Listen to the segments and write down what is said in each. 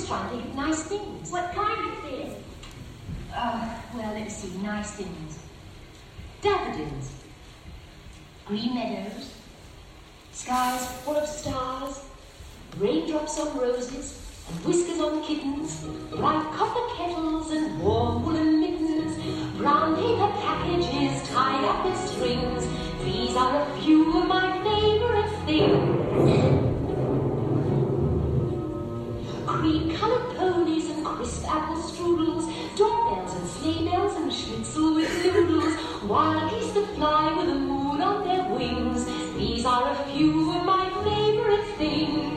trying to think of nice things. What kind of things? Well, let me see. Nice things. Daffodils. Green meadows. Skies full of stars. Raindrops on roses. And whiskers on kittens. Bright copper kettles and warm woolen mittens. Brown paper packages tied up with strings. These are a few of my favourite things. Cream-coloured ponies and crisp apple strudels, doorbells and sleigh bells and schnitzel with noodles, wild geese that fly with the moon on their wings. These are a few of my favourite things.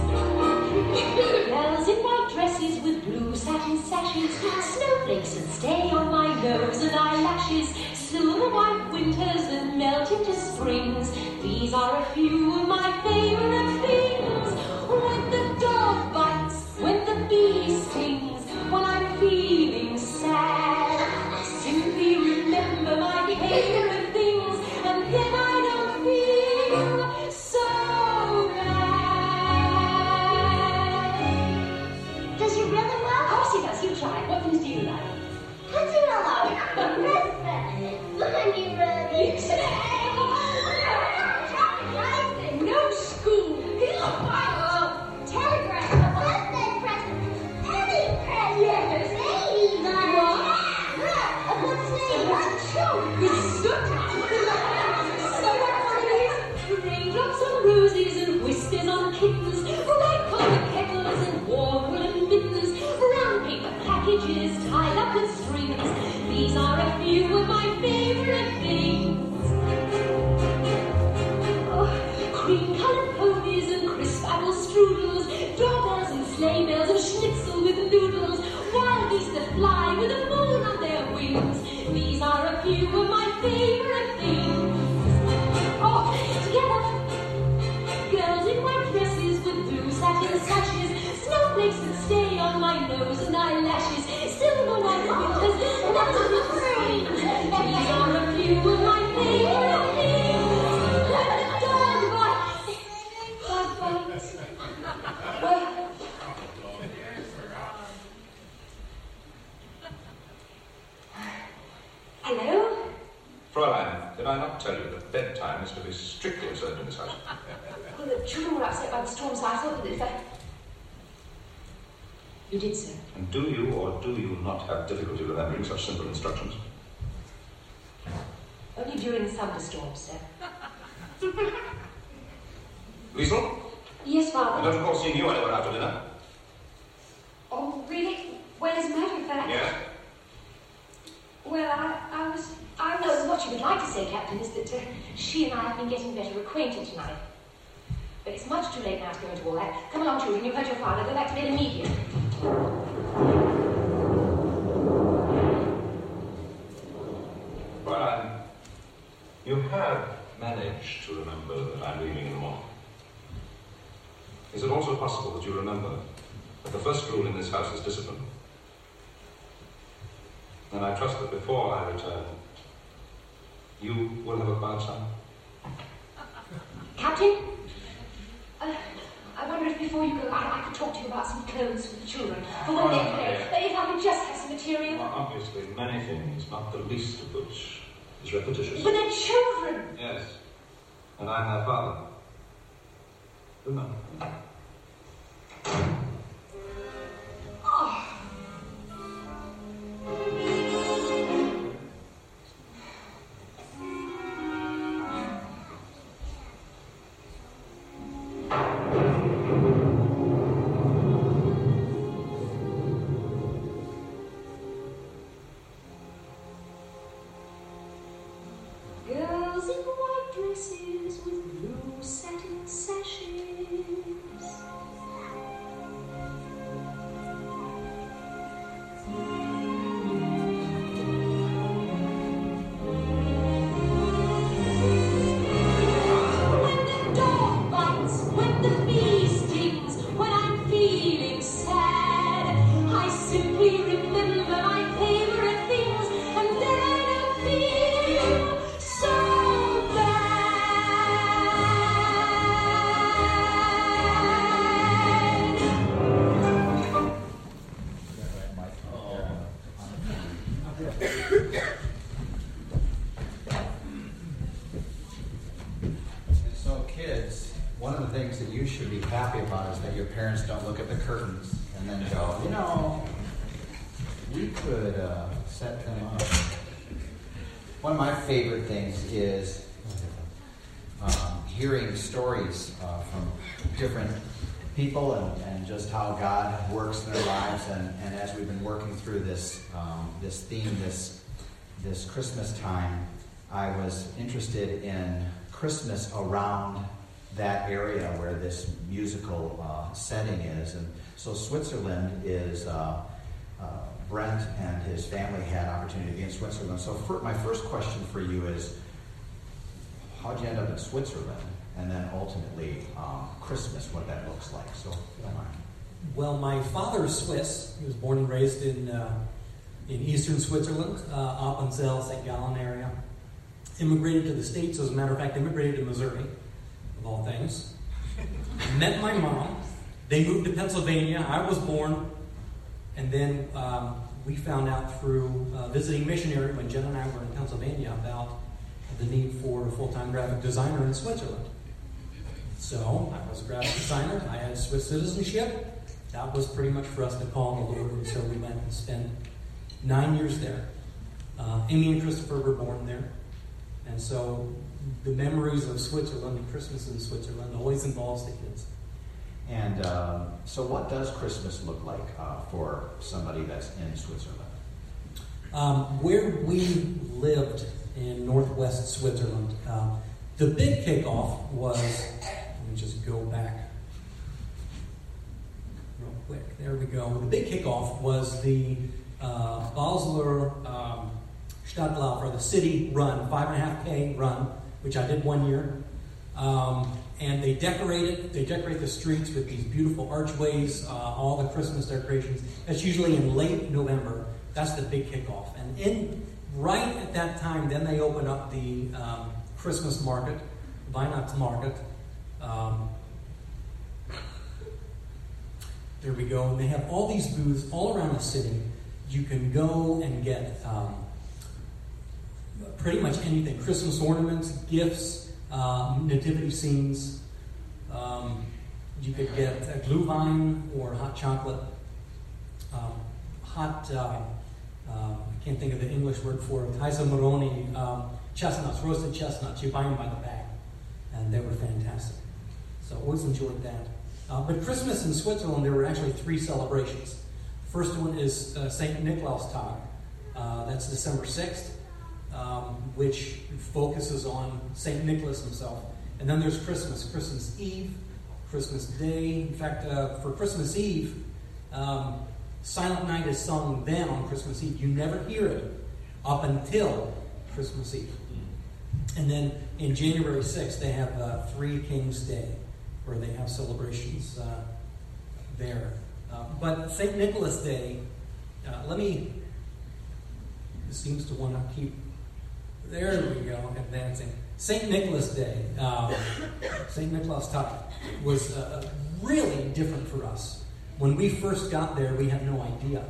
Girls in white dresses with blue satin sashes, snowflakes that stay on my nose and eyelashes, silver white winters that melt into springs. These are a few of my favourite things. When the dog bites, when the bee stings, when I'm feeling sad, I simply remember my favourite things, and then I don't feel so bad. Does he really well? Of course he does. You try. What things do you like? Petzerello. Christmas. Bunny rabbits. No school. Telegram. Birthday present. Penny present. Yes. Ladybug. What? What's name? What's a show? It's good time. So what fun it is? Raindrops on roses and whiskers on kittens, bright colored kettles and warm woolen mittens, brown paper packages tied up with strings. These are a few of my favourite things. Cream-coloured ponies and crisp apple strudels, doorbells and sleigh bells and schnitzel with noodles, wild geese that fly with the moon on their wings. These are a few of my favourite things. Oh, together. Girls in white dresses with blue satin sashes, snowflakes that stay on my nose and eyelashes, silver white winters that melt into springs. These are a few of my favourite things. When the dog bites. Hello? Fräulein, did I not tell you that bedtime is to be strictly observed in this house? Well, the children were upset by the storm, so I thought that if I... You did, sir. And do you or do you not have difficulty remembering such simple instructions? Only during thunderstorms, sir. Liesel? Yes, I Father. don't recall seeing you anywhere after dinner. Oh, really? Well, as a matter of fact... Yes? Well, I was... What you would like to say, Captain, is that she and I have been getting better acquainted tonight. But it's much too late now to go into all that. Come along, children. You've heard your father. Go back to bed immediately. Fräulein, you have managed to remember that I'm leaving in the morning. Is it also possible that you remember that the first rule in this house is discipline? And I trust that before I return, you will have a quiet time. Captain? I wonder if before you go, I could talk to you about some clothes for the children. For when they play. If I could just have some material. Well, obviously, many things, not the least of which is repetitious. But they're children. Yes. And I'm their father. Remember. Oh. Girls in white dresses with blue satin sashes. When the dog bites, when the bee stings, when I'm feeling sad, I simply remember my favourite things, and then I don't feel so bad. kids, one of the things that you should be happy about is that your parents don't look at the curtains and then go, we could set them up. One of my favorite things is hearing stories from different people and just how God works in their lives. And as we've been working through this theme, this Christmas time, I was interested in Christmas around that area where this musical setting is. And so Switzerland is, Brent and his family had opportunity to be in Switzerland. So my first question for you is, how'd you end up in Switzerland? And then ultimately, Christmas, what that looks like. So, if you don't mind. Well, my father is Swiss. He was born and raised in eastern Switzerland, Appenzell, St. Gallen area. Immigrated to the States, as a matter of fact, immigrated to Missouri, of all things. Met my mom. They moved to Pennsylvania. I was born. And then we found out through visiting missionary when Jen and I were in Pennsylvania about the need for a full-time graphic designer in Switzerland. So I was a graphic designer. I had Swiss citizenship. That was pretty much for us to call on the Lord. And so we went and spent 9 years there. Amy and Christopher were born there. And so the memories of Switzerland and Christmas in Switzerland always involves the kids. And so what does Christmas look like for somebody that's in Switzerland? Where we lived in northwest Switzerland, the big kickoff was, let me just go back real quick. There we go. The big kickoff was the Basler Stadtlauf, or the city run, 5.5K run, which I did 1 year. And they decorate the streets with these beautiful archways, all the Christmas decorations. That's usually in late November. That's the big kickoff. And right at that time, then they open up the Christmas market, Weihnachtsmarkt. There we go. And they have all these booths all around the city. You can go and get pretty much anything. Christmas ornaments, gifts, nativity scenes. You could get a Glühwein or hot chocolate. I can't think of the English word for it. Heisamaroni, chestnuts, roasted chestnuts. You buy them by the bag. And they were fantastic. So I always enjoyed that. But Christmas in Switzerland, there were actually 3 celebrations. First one is St. Nikolaustag. That's December 6th, which focuses on St. Nicholas himself. And then there's Christmas Eve, Christmas Day. In fact, for Christmas Eve, Silent Night is sung then on Christmas Eve. You never hear it up until Christmas Eve. And then in January 6th, they have Three Kings Day, where they have celebrations there. But St. Nicholas Day, it seems to want to keep, there we go, advancing. St. Nicholas Day, St. Nikolaustag, was really different for us. When we first got there, we had no idea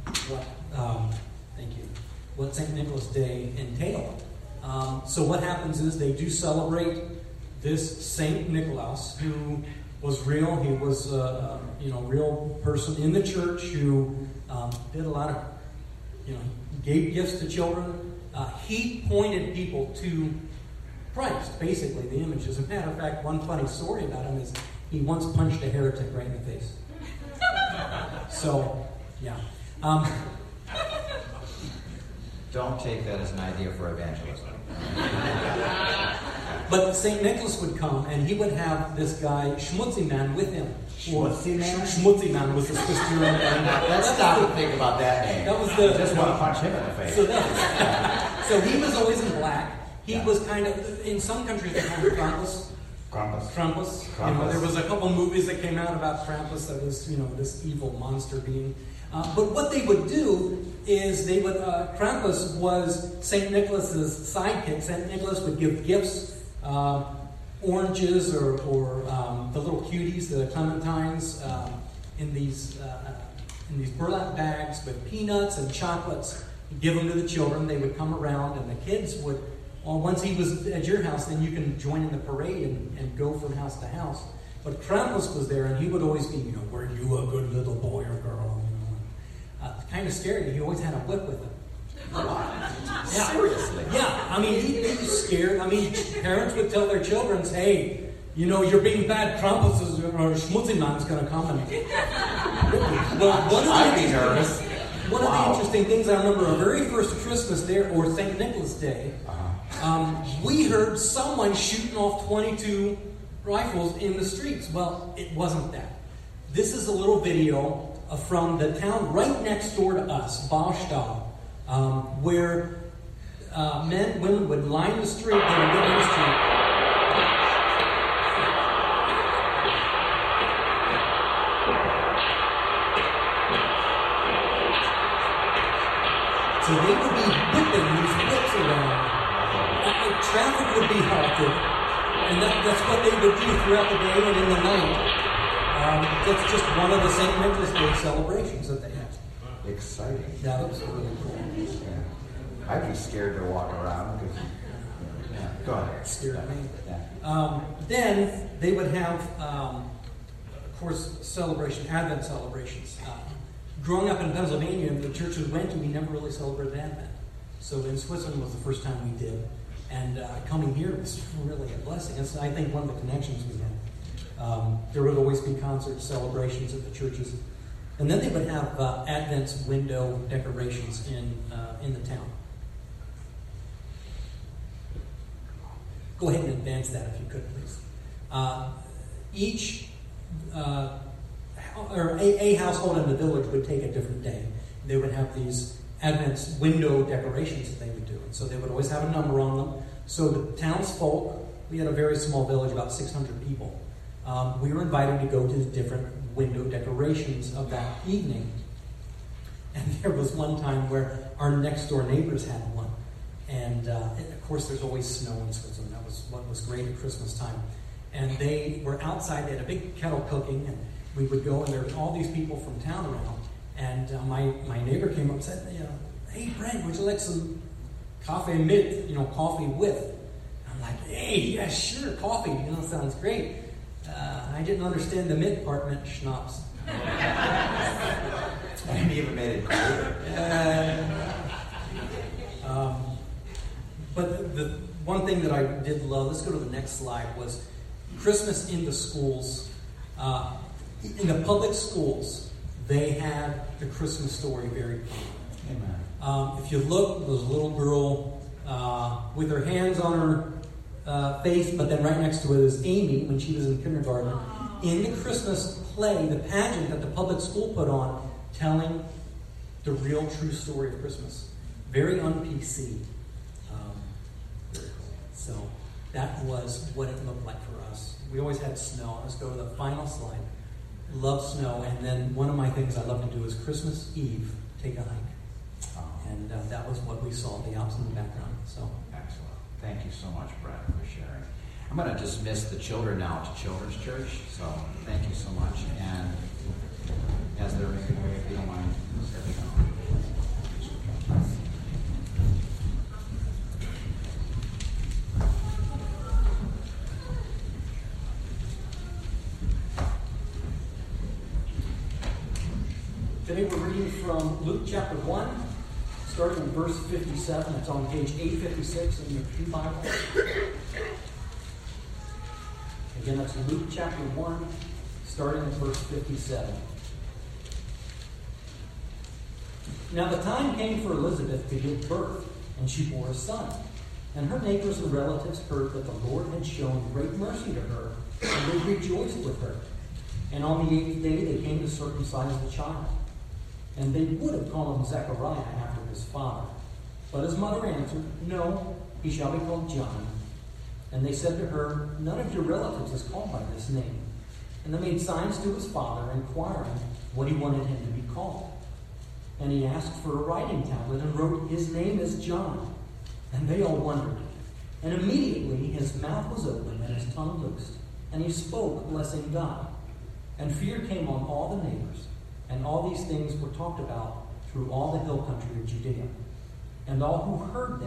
what St. Nicholas Day entailed. So what happens is they do celebrate this St. Nicholas, who was real. He was a real person in the church who did a lot of, gave gifts to children. He pointed people to Christ, basically, the image. As a matter of fact, one funny story about him is he once punched a heretic right in the face. So, yeah. Don't take that as an idea for evangelism. But St. Nicholas would come, and he would have this guy, Schmutzimann, with him. Schmutzimann was the Swiss German. Let's stop and think about that name. That was the. I just want to punch him in the face. So he was always in black. He was kind of, in some countries they call him Krampus. There was a couple movies that came out about Krampus that was, this evil monster being. But what they would do is Krampus was St. Nicholas's sidekick. St. Nicholas would give gifts, oranges or the little cuties, the clementines, in these burlap bags with peanuts and chocolates. He'd give them to the children. They would come around, and the kids would once he was at your house, then you can join in the parade and go from house to house. But Krampus was there, and he would always be, were you a good little boy or girl? Kind of scary. He always had a whip with him. Yeah. Seriously? Yeah, I mean, he was scared. I mean, parents would tell their children, hey, you're being bad. Krampus or Schmutzy Man's going to come. I'd be nervous. One of the interesting things I remember, our very first Christmas Day, or St. Nicholas Day, we heard someone shooting off 22 rifles in the streets. Well, it wasn't that. This is a little video from the town right next door to us, Baustadt, where men and women would line the street, they would get in the street. So they would be whipping these whips around. Traffic would be halted. And that's what they would do throughout the day and in the night. That's just one of the St. Nicholas Day celebrations that they have. Exciting. Yeah, that was really cool. Yeah. I'd be scared to walk around because. Yeah. Go ahead. Scared me. Yeah. Then they would have, of course, Advent celebrations. Growing up in Pennsylvania, the church we went to, we never really celebrated Advent. So in Switzerland was the first time we did. And coming here was really a blessing. It's, I think, one of the connections we had. There would always be concerts, celebrations at the churches. And then they would have Advent window decorations in the town. Go ahead and advance that if you could, please. A household in the village would take a different day. They would have these Advent window decorations that they would do. And so they would always have a number on them. So the townsfolk, we had a very small village, about 600 people. We were invited to go to the different window decorations of that evening. And there was one time where our next door neighbors had one. And of course there's always snow in Switzerland. That was what was great at Christmas time. And they were outside, they had a big kettle cooking, and we would go, and there were all these people from town around. And my neighbor came up and said, hey, Brent, would you like some coffee mit, coffee with? And I'm like, hey, yeah, sure, coffee, sounds great. I didn't understand the mit part meant schnapps. Maybe even made it clear. But the one thing that I did love, let's go to the next slide, was Christmas in the schools. In the public schools, they had the Christmas story very prominent. Amen. If you look, there's a little girl with her hands on her face, but then right next to it is Amy when she was in kindergarten. In the Christmas play, the pageant that the public school put on, telling the real true story of Christmas. Very un-PC. Very cool. So that was what it looked like for us. We always had snow. Let's go to the final slide. Love snow. And then one of my things I love to do is Christmas Eve, take a hike. And that was what we saw, the Alps in the background. So excellent. Thank you so much, Brett, for sharing. I'm going to dismiss the children now to Children's Church. So thank you so much. And as they're making their way, if you don't mind, step down. Today we're reading from Luke chapter 1, starting in verse 57. It's on page 856 in your Pew Bible. Again, that's Luke chapter 1, starting in verse 57. Now the time came for Elizabeth to give birth, and she bore a son. And her neighbors and relatives heard that the Lord had shown great mercy to her, and they rejoiced with her. And on the 8th day they came to circumcise the child. And they would have called him Zechariah after his father. But his mother answered, No, he shall be called John. And they said to her, None of your relatives is called by this name. And they made signs to his father, inquiring what he wanted him to be called. And he asked for a writing tablet and wrote, His name is John. And they all wondered. And immediately his mouth was opened and his tongue loosed. And he spoke, blessing God. And fear came on all the neighbors. And all these things were talked about through all the hill country of Judea. And all who heard them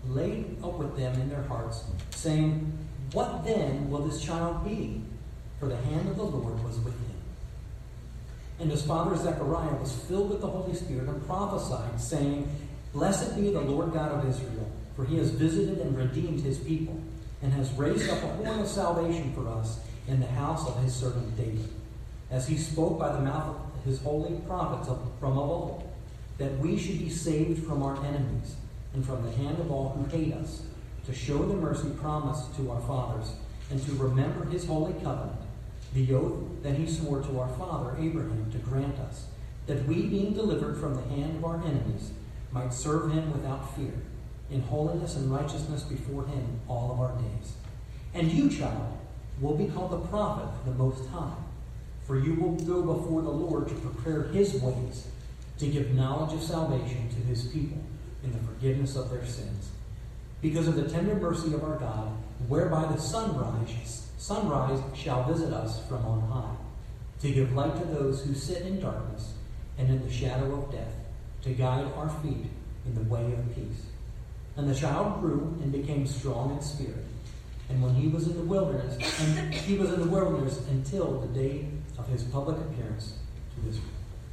laid up with them in their hearts, saying, "What then will this child be? For the hand of the Lord was with him." And his father Zechariah was filled with the Holy Spirit and prophesied, saying, "Blessed be the Lord God of Israel, for he has visited and redeemed his people, and has raised up a horn of salvation for us in the house of his servant David, as he spoke by the mouth of his holy prophets from of old, that we should be saved from our enemies and from the hand of all who hate us, to show the mercy promised to our fathers, and to remember his holy covenant, the oath that he swore to our father Abraham to grant us, that we, being delivered from the hand of our enemies, might serve him without fear, in holiness and righteousness before him all of our days. And you, child, will be called the prophet of the Most High, for you will go before the Lord to prepare his ways, to give knowledge of salvation to his people in the forgiveness of their sins, because of the tender mercy of our God, whereby the sunrise shall visit us from on high, to give light to those who sit in darkness and in the shadow of death, to guide our feet in the way of peace. And the child grew and became strong in spirit, and when he was in the wilderness, until the day of his public appearance to Israel.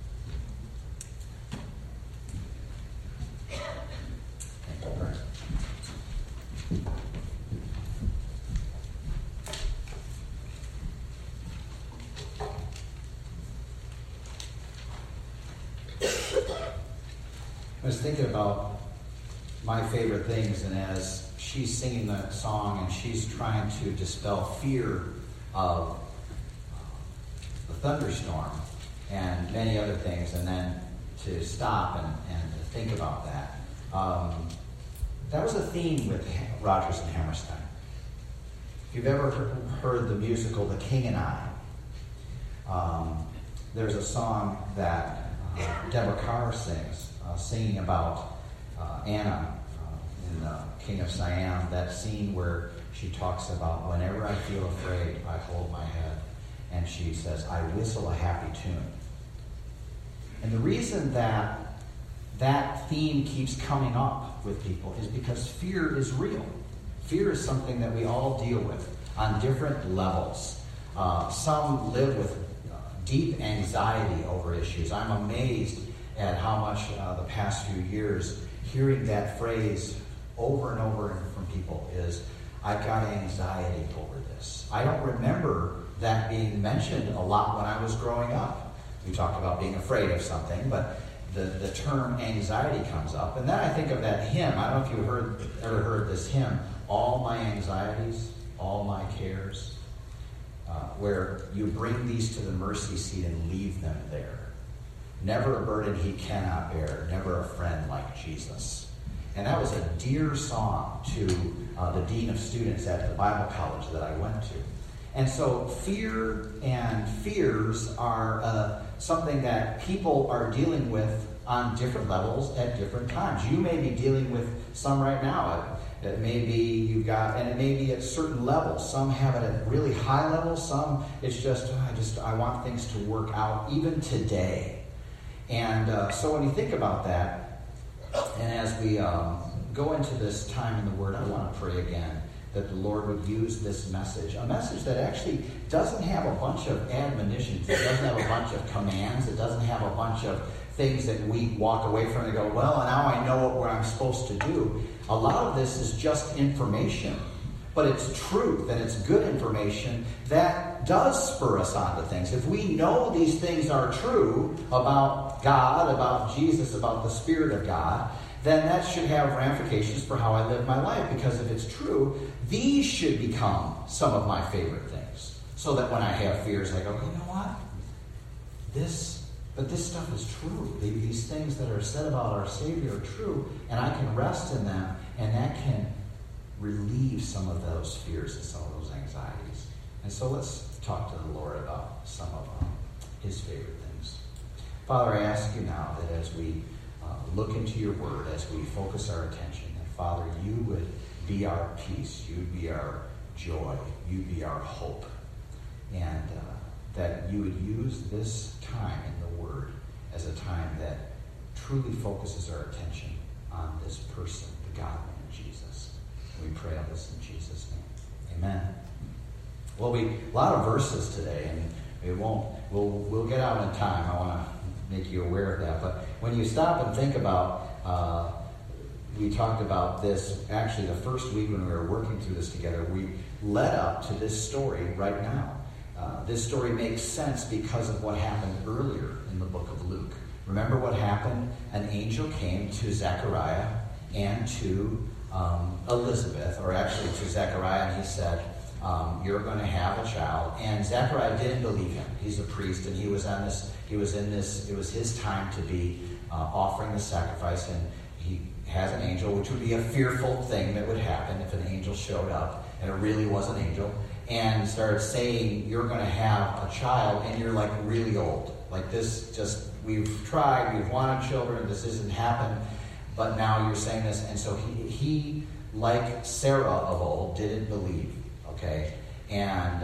I was thinking about my favorite things, and as she's singing the song and she's trying to dispel fear of the thunderstorm and many other things, and then to stop and to think about that. That was a theme with Rodgers and Hammerstein. If you've ever heard the musical The King and I, there's a song that Deborah Carr sings, singing about Anna in The King of Siam, that scene where she talks about, whenever I feel afraid, I hold my head. And she says, I whistle a happy tune. And the reason that that theme keeps coming up with people is because fear is real. Fear is something that we all deal with on different levels. Some live with deep anxiety over issues. I'm amazed at how much the past few years, hearing that phrase over and over from people is, I've got anxiety over this. I don't remember that being mentioned a lot when I was growing up. We talked about being afraid of something, but the term anxiety comes up. And then I think of that hymn. I don't know if you ever heard this hymn, All My Anxieties, All My Cares, where you bring these to the mercy seat and leave them there. Never a burden he cannot bear, never a friend like Jesus. And that was a dear song to the dean of students at the Bible college that I went to. And so fear and fears are something that people are dealing with on different levels at different times. You may be dealing with some right now. It may be you've got, and it may be at certain levels. Some have it at really high levels. Some it's just, I want things to work out even today. And so when you think about that, and as we go into this time in the Word, I want to pray again that the Lord would use this message, a message that actually doesn't have a bunch of admonitions, it doesn't have a bunch of commands, it doesn't have a bunch of things that we walk away from and go, well, now I know what I'm supposed to do. A lot of this is just information, but it's truth and it's good information that does spur us on to things. If we know these things are true about God, about Jesus, about the Spirit of God, then that should have ramifications for how I live my life. Because if it's true, these should become some of my favorite things. So that when I have fears, I go, you know what? This stuff is true. These things that are said about our Savior are true, and I can rest in them, and that can relieve some of those fears and some of those anxieties. And so let's talk to the Lord about some of His favorite things. Father, I ask you now that as we look into your word, as we focus our attention, that Father, you would be our peace, you'd be our joy, you'd be our hope, and that you would use this time in the word as a time that truly focuses our attention on this person, the God-man, Jesus. We pray all this in Jesus' name. Amen. Well, a lot of verses today, and we'll get out in time. I want to make you aware of that. But when you stop and think about, we talked about this, actually the first week when we were working through this together, we led up to this story right now. This story makes sense because of what happened earlier in the book of Luke. Remember what happened? An angel came to Zechariah and to Elizabeth, or actually to Zechariah, and he said, you're going to have a child. And Zechariah didn't believe him. He's a priest, and it was his time to be offering the sacrifice, and he has an angel, which would be a fearful thing that would happen if an angel showed up, and it really was an angel, and started saying, you're going to have a child, and you're like really old. Like this, just, we've tried, we've wanted children, this hasn't happened, but now you're saying this. And so he like Sarah of old, didn't believe, okay? And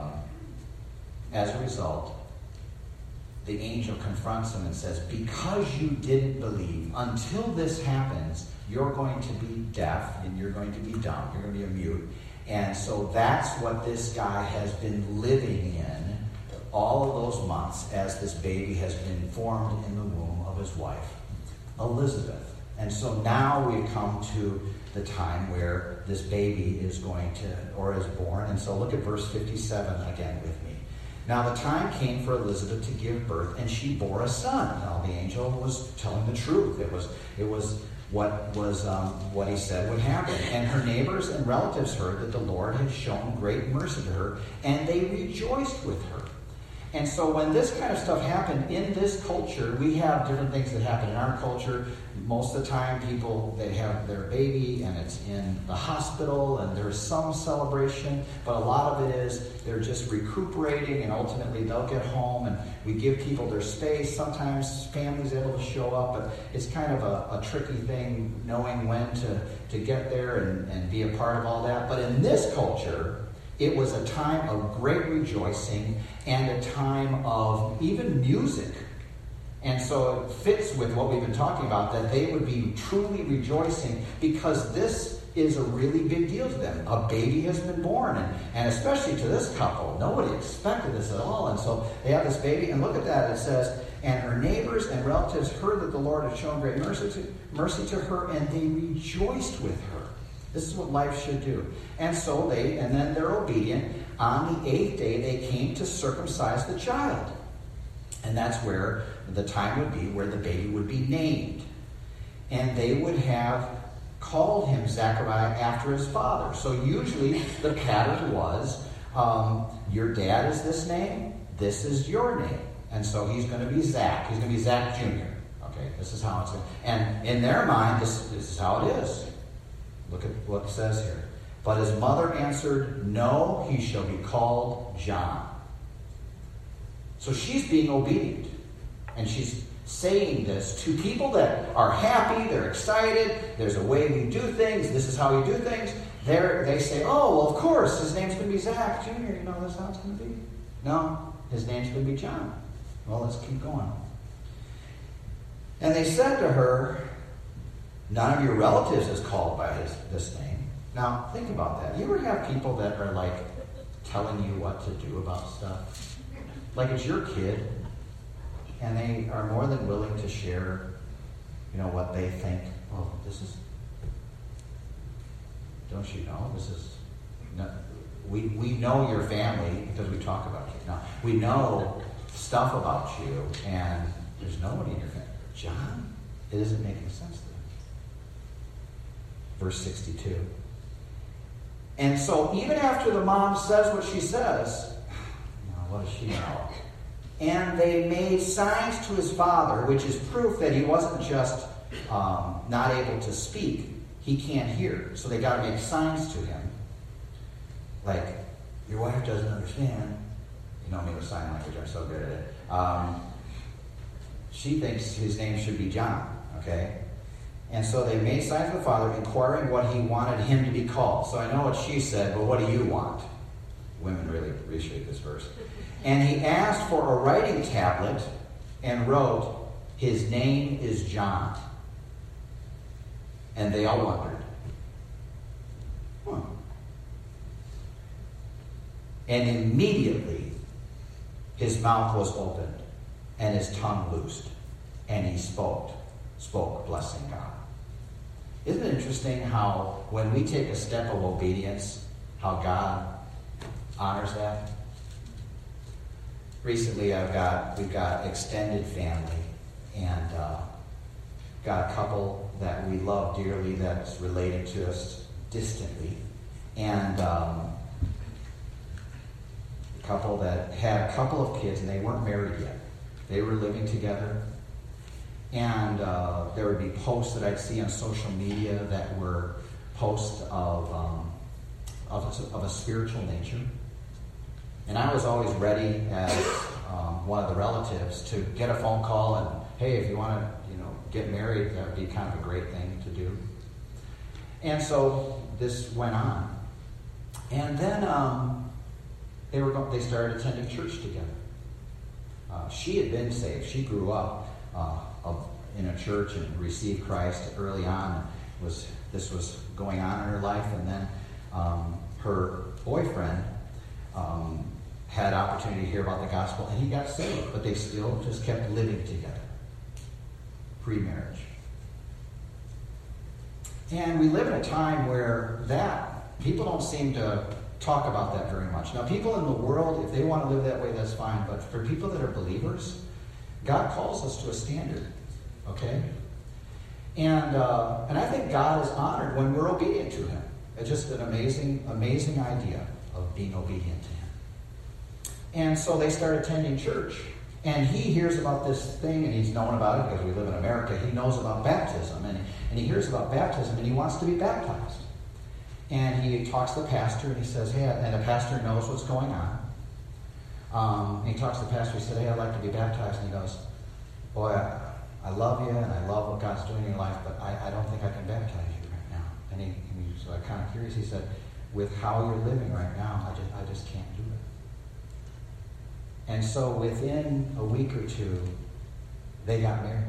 as a result, the angel confronts him and says, because you didn't believe, until this happens, you're going to be deaf and you're going to be dumb. You're going to be a mute. And so that's what this guy has been living in all of those months as this baby has been formed in the womb of his wife, Elizabeth. And so now we've come to the time where this baby is going to, or is born. And so look at verse 57 again with me. Now the time came for Elizabeth to give birth, and she bore a son. Now the angel was telling the truth. It was what he said would happen. And her neighbors and relatives heard that the Lord had shown great mercy to her, and they rejoiced with her. And so when this kind of stuff happened in this culture, we have different things that happen in our culture. Most of the time, people, they have their baby and it's in the hospital and there's some celebration, but a lot of it is they're just recuperating and ultimately they'll get home and we give people their space. Sometimes families able to show up, but it's kind of a tricky thing knowing when to get there and be a part of all that. But in this culture, it was a time of great rejoicing and a time of even music. And so it fits with what we've been talking about, that they would be truly rejoicing because this is a really big deal to them. A baby has been born, and especially to this couple. Nobody expected this at all. And so they have this baby, and look at that. It says, and her neighbors and relatives heard that the Lord had shown great mercy to her, and they rejoiced with her. This is what life should do. And so then they're obedient. On the 8th day, they came to circumcise the child. And that's where the time would be where the baby would be named. And they would have called him Zechariah after his father. So usually the pattern was, your dad is this name, this is your name. And so he's going to be Zach. He's going to be Zach Jr. Okay, this is how it's going to. And in their mind, this is how it is. Look at what it says here. But his mother answered, no, he shall be called John. So she's being obedient. And she's saying this to people that are happy, they're excited, there's a way we do things, this is how you do things. They say, oh, well, of course, his name's going to be Zach Jr. You know that's how it's going to be? No, his name's going to be John. Well, let's keep going. And they said to her, none of your relatives is called by this name. Now, think about that. You ever have people that are like telling you what to do about stuff? Like it's your kid, and they are more than willing to share, what they think. Oh, this is, don't you know, this is, no, we know your family because we talk about you. Now, we know stuff about you, and there's nobody in your family. John? It isn't making sense to them. Verse 62. And so even after the mom says what she says, what does she know? And they made signs to his father, which is proof that he wasn't just not able to speak. He can't hear. So they got to make signs to him. Like, your wife doesn't understand. You know me with sign language. I'm so good at it. She thinks his name should be John. Okay? And so they made signs to the father, inquiring what he wanted him to be called. So I know what she said, but what do you want? Women really appreciate this verse. And he asked for a writing tablet and wrote, his name is John. And they all wondered. And immediately his mouth was opened and his tongue loosed, and he spoke, blessing God. Isn't it interesting how when we take a step of obedience, how God honors that? Recently we've got extended family, and got a couple that we love dearly that's related to us distantly, and a couple that had a couple of kids, and they weren't married yet. They were living together, and there would be posts that I'd see on social media that were posts of a spiritual nature. And I was always ready as one of the relatives to get a phone call and, hey, if you want to, get married, that would be kind of a great thing to do. And so this went on. And then they started attending church together. She had been saved. She grew up in a church and received Christ early on. This was going on in her life. And then her boyfriend had opportunity to hear about the gospel, and he got saved. But they still just kept living together. Pre-marriage. And we live in a time where people don't seem to talk about that very much. Now, people in the world, if they want to live that way, that's fine. But for people that are believers, God calls us to a standard. Okay? And I think God is honored when we're obedient to Him. It's just an amazing, amazing idea of being obedient to Him. And so they start attending church. And he hears about this thing, and he's known about it because we live in America. He knows about baptism, and he hears about baptism, and he wants to be baptized. And he talks to the pastor, and he says, hey, and the pastor knows what's going on. And he talks to the pastor, he said, hey, I'd like to be baptized. And he goes, boy, I love you, and I love what God's doing in your life, but I don't think I can baptize you right now. And he was kind of curious. He said, with how you're living right now, I just can't do it. And so within a week or two, they got married.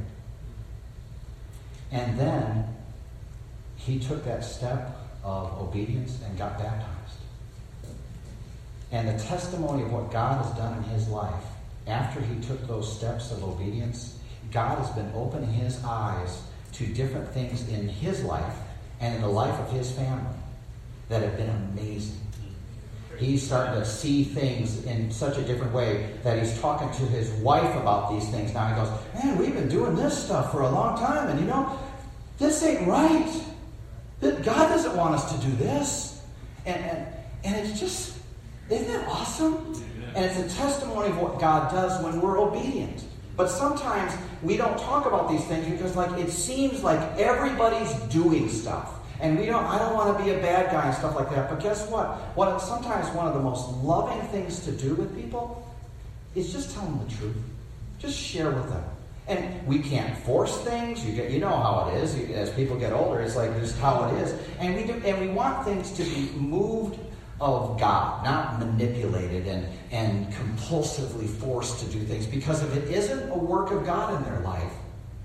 And then he took that step of obedience and got baptized. And the testimony of what God has done in his life, after he took those steps of obedience, God has been opening his eyes to different things in his life and in the life of his family that have been amazing. He's starting to see things in such a different way that he's talking to his wife about these things. Now he goes, man, we've been doing this stuff for a long time, and this ain't right. God doesn't want us to do this. And it's just, isn't that awesome? And it's a testimony of what God does when we're obedient. But sometimes we don't talk about these things because it seems like everybody's doing stuff. And I don't want to be a bad guy and stuff like that. But guess what? Sometimes one of the most loving things to do with people is just tell them the truth. Just share with them. And we can't force things. You know how it is. As people get older, it's like just how it is. And we want things to be moved of God, not manipulated and compulsively forced to do things. Because if it isn't a work of God in their life,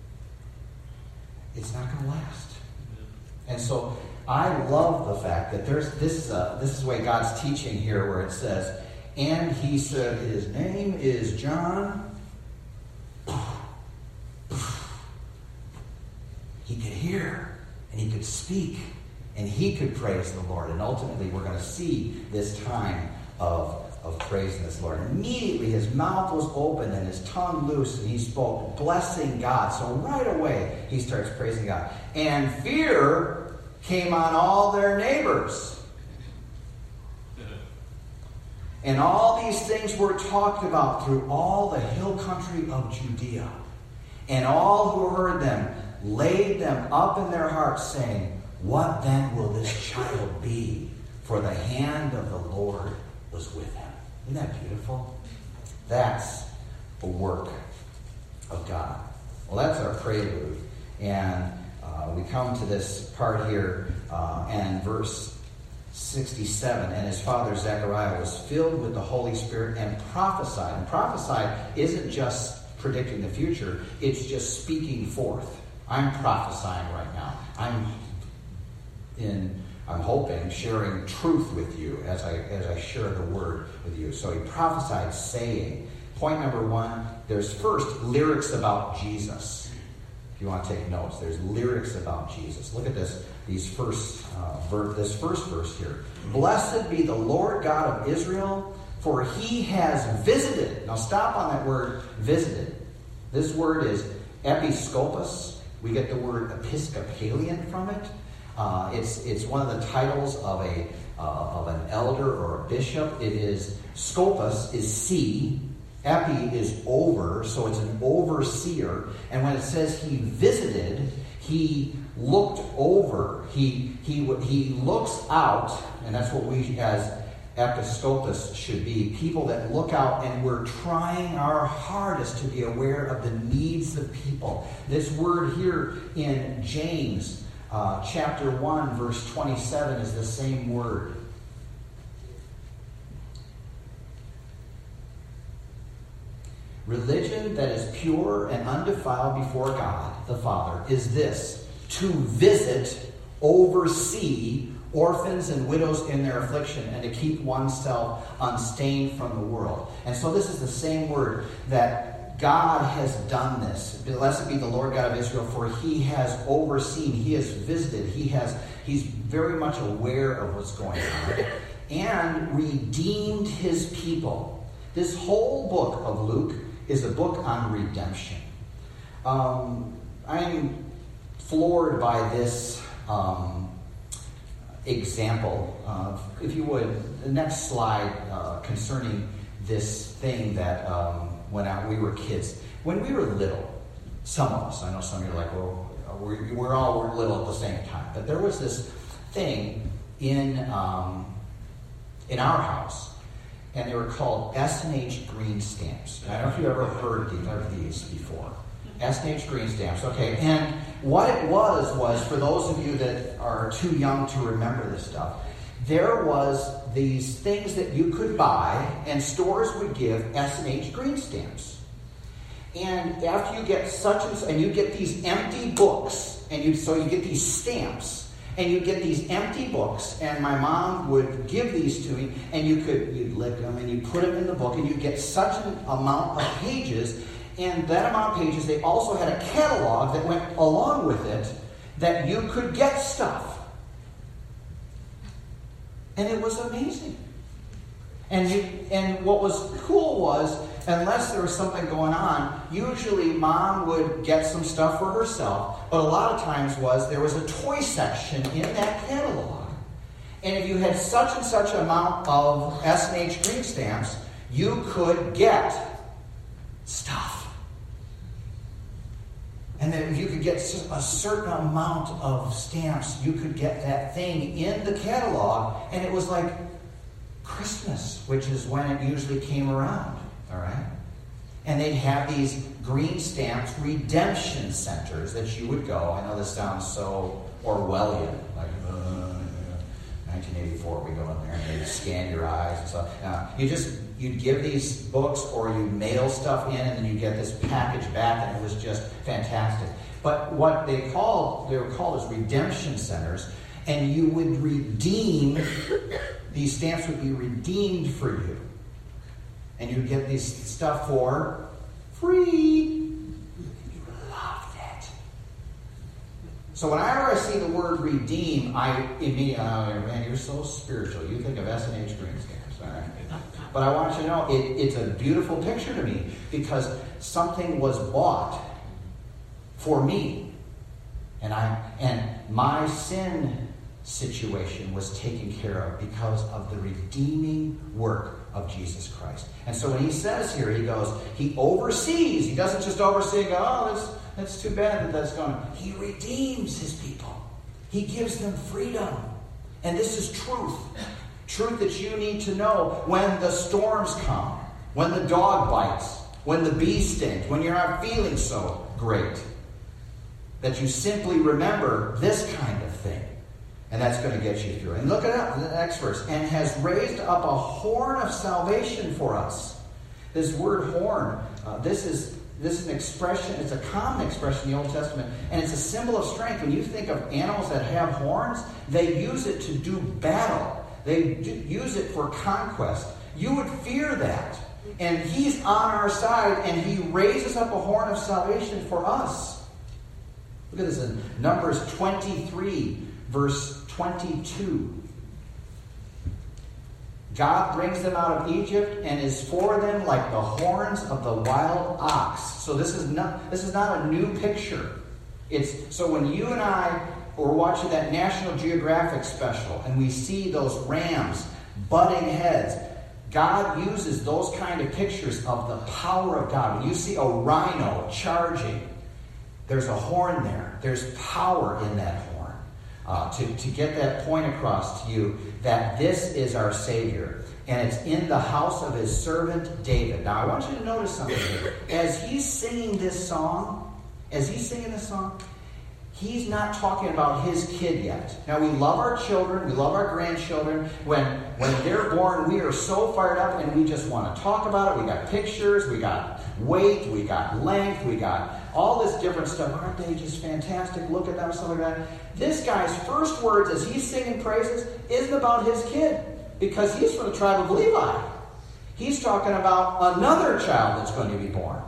it's not going to last. And so I love the fact that this is the way God's teaching here, where it says, and he said his name is John. He could hear and he could speak and he could praise the Lord. And ultimately we're going to see this time of praising this Lord. And immediately his mouth was open and his tongue loose, and he spoke, blessing God. So right away he starts praising God. And fear came on all their neighbors. And all these things were talked about through all the hill country of Judea. And all who heard them laid them up in their hearts, saying, what then will this child be? For the hand of the Lord was with him. Isn't that beautiful? That's a work of God. Well, that's our prelude. And we come to this part here, and verse 67, and his father Zechariah was filled with the Holy Spirit and prophesied. And prophesied isn't just predicting the future, it's just speaking forth. I'm prophesying right now. I'm in I'm hoping, sharing truth with you as I share the word with you. So he prophesied saying. Point number one, there's first lyrics about Jesus. If you want to take notes, there's lyrics about Jesus. Look at this first verse here. Blessed be the Lord God of Israel, for he has visited. Now stop on that word visited. This word is episkopos. We get the word Episcopalian from it. It's one of the titles of an elder or a bishop. It is scopus is see, epi is over, so it's an overseer. And when it says he visited, he looked over. He looks out, and that's what we as episcopus should be. People that look out, and we're trying our hardest to be aware of the needs of people. This word here in James chapter 1, verse 27 is the same word. Religion that is pure and undefiled before God the Father is this: to visit, oversee orphans and widows in their affliction, and to keep oneself unstained from the world. And so this is the same word that God has done this. Blessed be the Lord God of Israel, for he has overseen, he has visited, he's very much aware of what's going on, and redeemed his people. This whole book of Luke is a book on redemption. I'm floored by this example. If you would, the next slide concerning this thing that when we were kids. When we were little, some of us, I know some of you are like, well, we're little at the same time. But there was this thing in our house, and they were called S&H green stamps. I don't know if you've ever heard of these before. S&H green stamps, okay. And what it was for those of you that are too young to remember this stuff, there was these things that you could buy, and stores would give S&H green stamps. And after you get and you get these empty books, so you get these stamps, and you get these empty books, and my mom would give these to me, and you'd lick them, and you put them in the book, and you get such an amount of pages. And that amount of pages, they also had a catalog that went along with it that you could get stuff. And it was amazing. And what was cool was, unless there was something going on, usually mom would get some stuff for herself. But a lot of times there was a toy section in that catalog. And if you had such and such amount of S&H green stamps, you could get stuff. And then if you could get a certain amount of stamps, you could get that thing in the catalog. And it was like Christmas, which is when it usually came around. All right? And they'd have these green stamps redemption centers that you would go. I know this sounds so Orwellian, like 1984, we go in there and they scan your eyes and stuff. You'd give these books, or you mail stuff in, and then you get this package back, and it was just fantastic. But what they were called as redemption centers, and you would redeem, these stamps would be redeemed for you. And you'd get these stuff for free. You loved it. So whenever I see the word redeem, I immediately, oh man, you're so spiritual. You think of S&H green stamps, all right? But I want you to know, it's a beautiful picture to me, because something was bought for me. And my sin situation was taken care of because of the redeeming work of Jesus Christ. And so when he says here, he oversees. He doesn't just oversee and go, oh, that's too bad that's going on. He redeems his people. He gives them freedom. And this is truth. Truth that you need to know when the storms come, when the dog bites, when the bee stings, when you're not feeling so great. That you simply remember this kind of thing. And that's going to get you through. And look at the next verse. And has raised up a horn of salvation for us. This word horn, this is This is an expression, it's a common expression in the Old Testament, and it's a symbol of strength. When you think of animals that have horns, they use it to do battle. They use it for conquest. You would fear that. And he's on our side, and he raises up a horn of salvation for us. Look at this in Numbers 23, verse 22. God brings them out of Egypt and is for them like the horns of the wild ox. So this is not a new picture. So when you and I were watching that National Geographic special and we see those rams butting heads, God uses those kind of pictures of the power of God. When you see a rhino charging, there's a horn there. There's power in that horn. To get that point across to you that this is our Savior. And it's in the house of his servant David. Now I want you to notice something here. As he's singing this song, he's not talking about his kid yet. Now we love our children, we love our grandchildren. When they're born, we are so fired up and we just want to talk about it. We got pictures, we got weight, we got length, we got all this different stuff. Aren't they just fantastic? Look at them, stuff like that. This guy's first words as he's singing praises isn't about his kid, because he's from the tribe of Levi. He's talking about another child that's going to be born.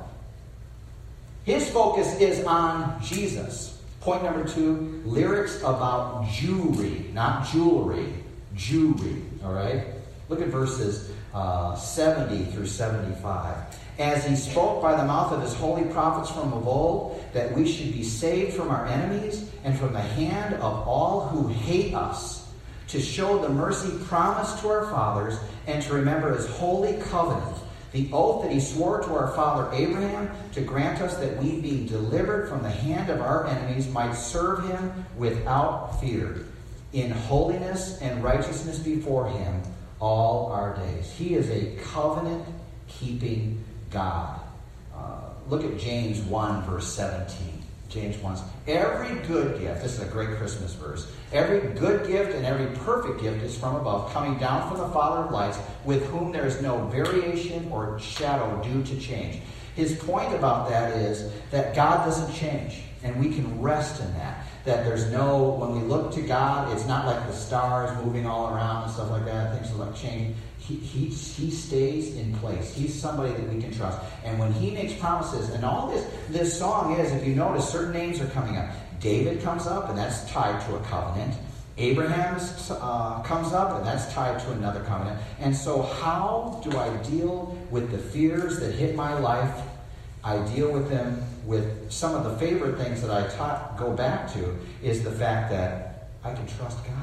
His focus is on Jesus. Point number 2, lyrics about Jewry, not jewelry. Jewry, all right? Look at verses 70 through 75. As he spoke by the mouth of his holy prophets from of old, that we should be saved from our enemies and from the hand of all who hate us, to show the mercy promised to our fathers, and to remember his holy covenant, the oath that he swore to our father Abraham, to grant us that we, being delivered from the hand of our enemies, might serve him without fear, in holiness and righteousness before him all our days. He is a covenant-keeping God. Look at James 1, verse 17. James 1. Every good gift, this is a great Christmas verse, every good gift and every perfect gift is from above, coming down from the Father of lights, with whom there is no variation or shadow due to change. His point about that is that God doesn't change, and we can rest in that. That there's no, when we look to God, it's not like the stars moving all around and stuff like that, things like change. He stays in place. He's somebody that we can trust. And when he makes promises, and all this song is, if you notice, certain names are coming up. David comes up, and that's tied to a covenant. Abraham comes up, and that's tied to another covenant. And so how do I deal with the fears that hit my life? I deal with them with some of the favorite things that I go back to is the fact that I can trust God.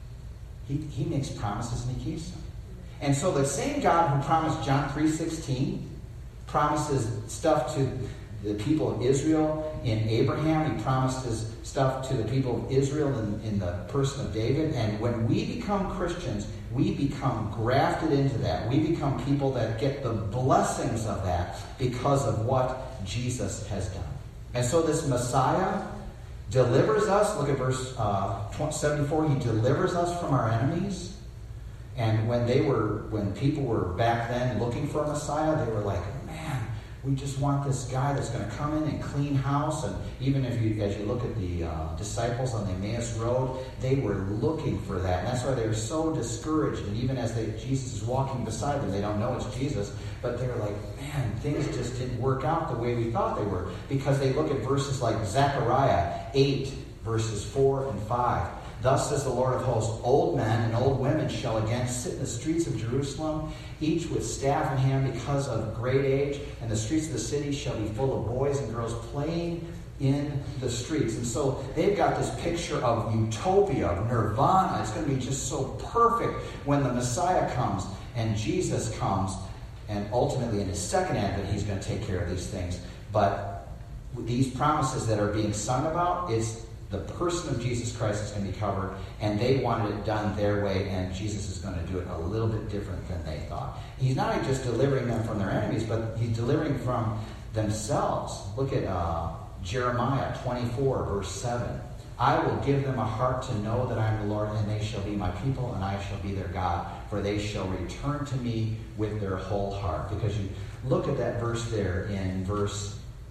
He makes promises and he keeps them. And so the same God who promised John 3:16 promises stuff to the people of Israel in Abraham. He promises stuff to the people of Israel in the person of David. And when we become Christians, we become grafted into that. We become people that get the blessings of that because of what Jesus has done. And so this Messiah delivers us. Look at verse 74. He delivers us from our enemies. And when people were back then looking for a Messiah, they were like, man, we just want this guy that's going to come in and clean house. And even as you look at the disciples on the Emmaus Road, they were looking for that. And that's why they were so discouraged. And even as Jesus is walking beside them, they don't know it's Jesus. But they're like, man, things just didn't work out the way we thought they were. Because they look at verses like Zechariah 8, verses 4 and 5. Thus says the Lord of hosts, old men and old women shall again sit in the streets of Jerusalem, each with staff in hand because of great age, and the streets of the city shall be full of boys and girls playing in the streets. And so they've got this picture of utopia, of nirvana. It's going to be just so perfect when the Messiah comes and Jesus comes, and ultimately in his second advent, he's going to take care of these things. But these promises that are being sung about, it's the person of Jesus Christ is going to be covered, and they wanted it done their way, and Jesus is going to do it a little bit different than they thought. He's not just delivering them from their enemies, but he's delivering from themselves. Look at Jeremiah 24, verse 7. I will give them a heart to know that I am the Lord, and they shall be my people, and I shall be their God, for they shall return to me with their whole heart. Because you look at that verse there in verse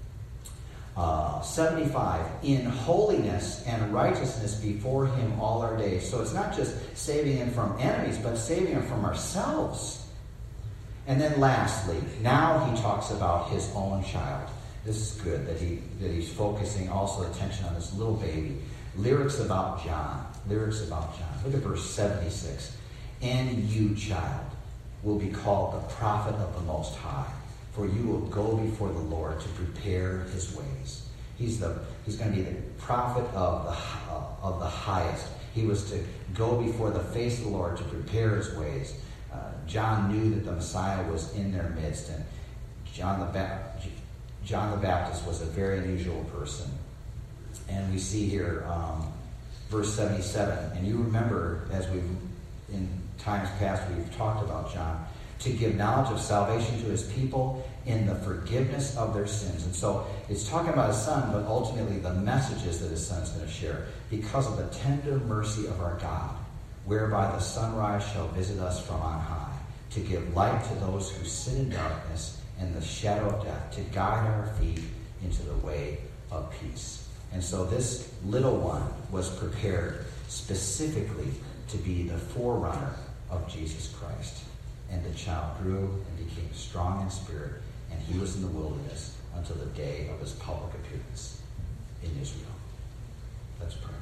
75, in holiness and righteousness before him all our days. So it's not just saving him from enemies, but saving him from ourselves. And then lastly, now he talks about his own child. This is good that he's focusing also attention on this little baby. Lyrics about John. Lyrics about John. Look at verse 76. And you, child, will be called the prophet of the Most High, for you will go before the Lord to prepare his ways. He's going to be the prophet of the highest. He was to go before the face of the Lord to prepare his ways. John knew that the Messiah was in their midst, and John the Baptist was a very unusual person. And we see here, verse 77, and you remember, as in times past we've talked about John, to give knowledge of salvation to his people in the forgiveness of their sins. And so it's talking about his son, but ultimately the messages that his son is going to share, because of the tender mercy of our God, whereby the sunrise shall visit us from on high, to give light to those who sit in darkness and the shadow of death, to guide our feet into the way of peace. And so this little one was prepared specifically to be the forerunner of Jesus Christ. And the child grew and became strong in spirit, and he was in the wilderness until the day of his public appearance in Israel. Let's pray.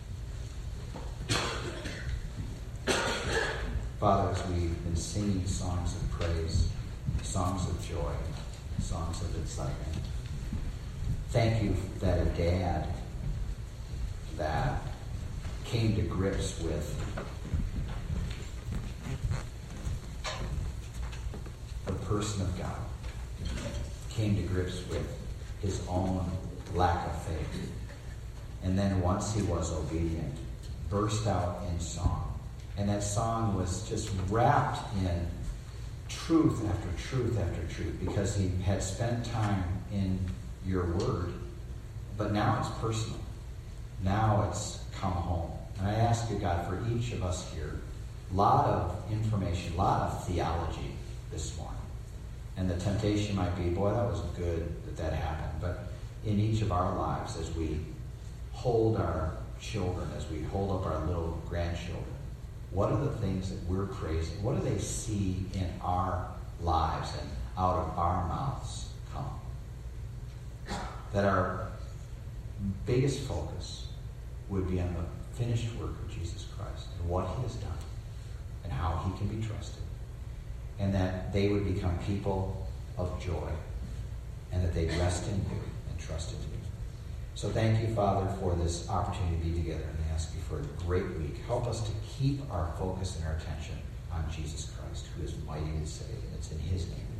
Father, as we've been singing songs of praise, songs of joy, songs of excitement, thank you that a dad that came to grips with the person of God, came to grips with his own lack of faith, and then once he was obedient, burst out in song. And that song was just wrapped in truth after truth after truth, because he had spent time in your word. But now it's personal. Now it's come home. And I ask you, God, for each of us here, a lot of information, a lot of theology this morning. And the temptation might be, boy, that was good that happened. But in each of our lives, as we hold our children, as we hold up our little grandchildren, what are the things that we're praising? What do they see in our lives and out of our mouths come? That our biggest focus would be on the finished work of Jesus Christ and what he has done and how he can be trusted. And that they would become people of joy, and that they'd rest in you and trust in you. So thank you, Father, for this opportunity to be together, and I ask you for a great week. Help us to keep our focus and our attention on Jesus Christ, who is mighty to save. And it's in his name